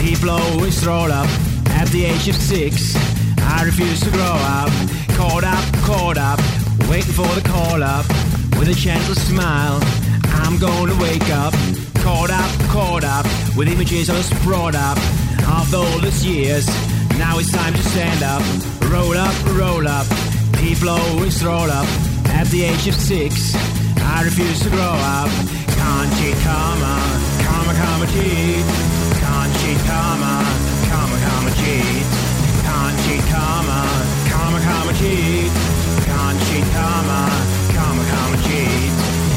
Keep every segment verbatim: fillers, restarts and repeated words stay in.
People always throw up at the age of six. I refuse to grow up. Caught up, caught up, waiting for the call up. With a gentle smile, I'm gonna wake up. Caught up, caught up, with images I was brought up of all these years. Now it's time to stand up. Roll up, roll up. People always throw up at the age of six. I refuse to grow up. Can't cheat, karma, karma, karma, cheat. Can't cheat, karma, karma, karma, cheat. Can't cheat, karma, karma, karma, cheat. Can't cheat, karma, karma, karma, cheat.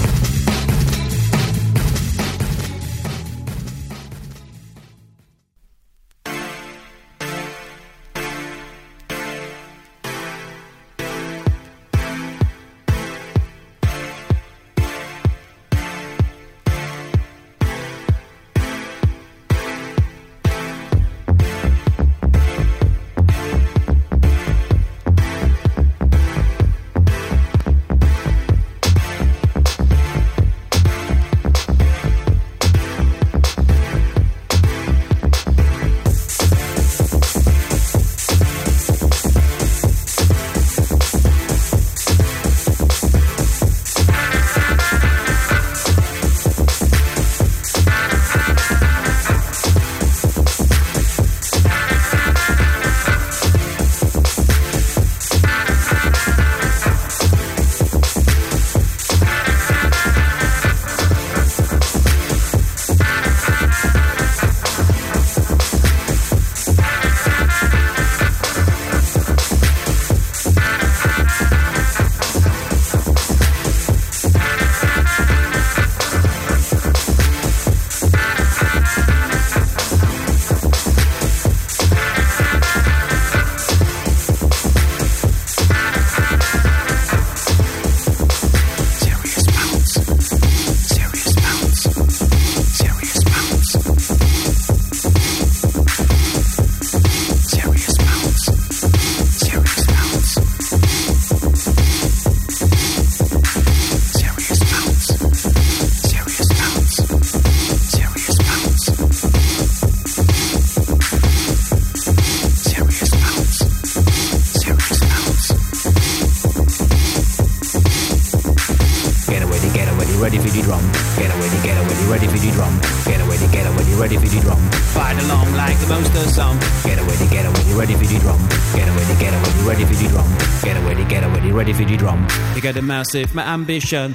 You get a massive my ambition.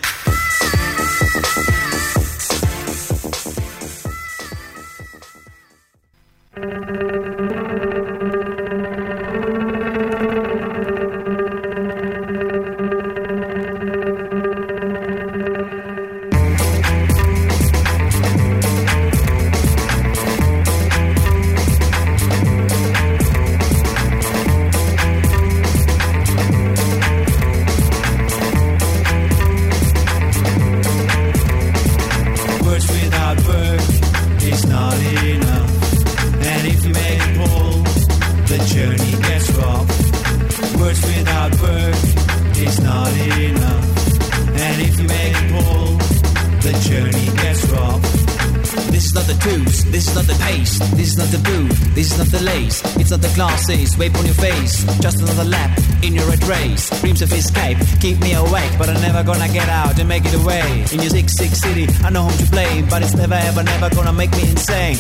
Vape on your face, just another lap in your red race. Dreams of escape keep me awake, but I'm never gonna get out and make it away. In your sick, sick city, I know whom to blame, but it's never ever, never gonna make me insane.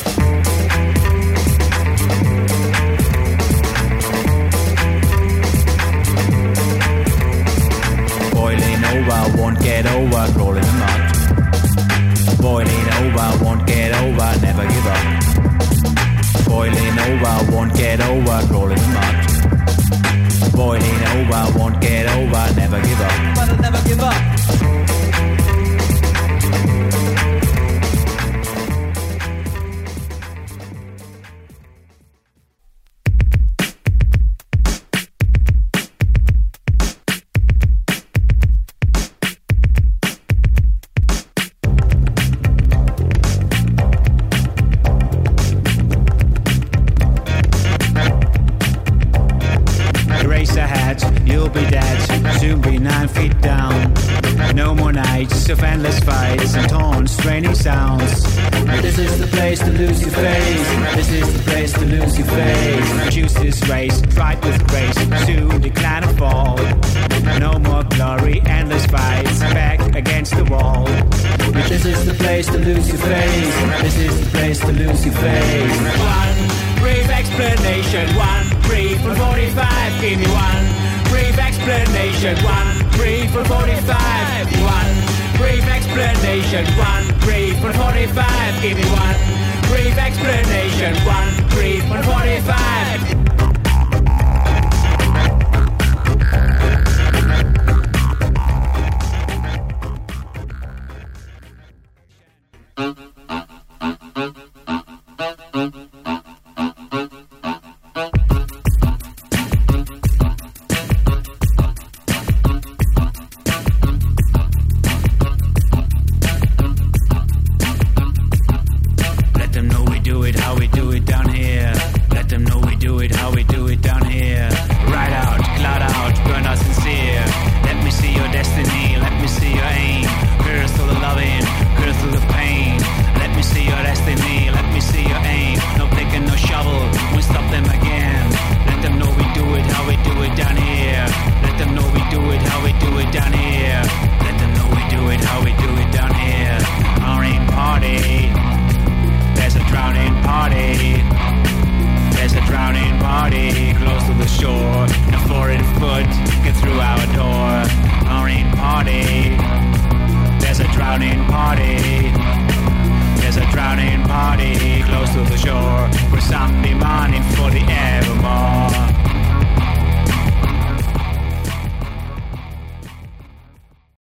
Boiling over, won't get over, crawling in mud. Boiling over, won't get over, never give up. Boiling over, won't get over, crawling in mud. Boiling over, won't get over, never give up. But I'll never give up. Soon be nine feet down. No more nights of endless fights and taunts raining sounds. This is the place to lose your face. This is the place to lose your face. Choose this race, fight with grace, soon decline and fall. No more glory, endless fights, back against the wall. This is the place to lose your face. This is the place to lose your face. One brief explanation, one brief for forty-five. Give me one brief explanation, one brief for forty-five. One brief explanation, one brief for forty-five. Give me one brief explanation, one brief for forty-five. There's a drowning party close to the shore, where some demanding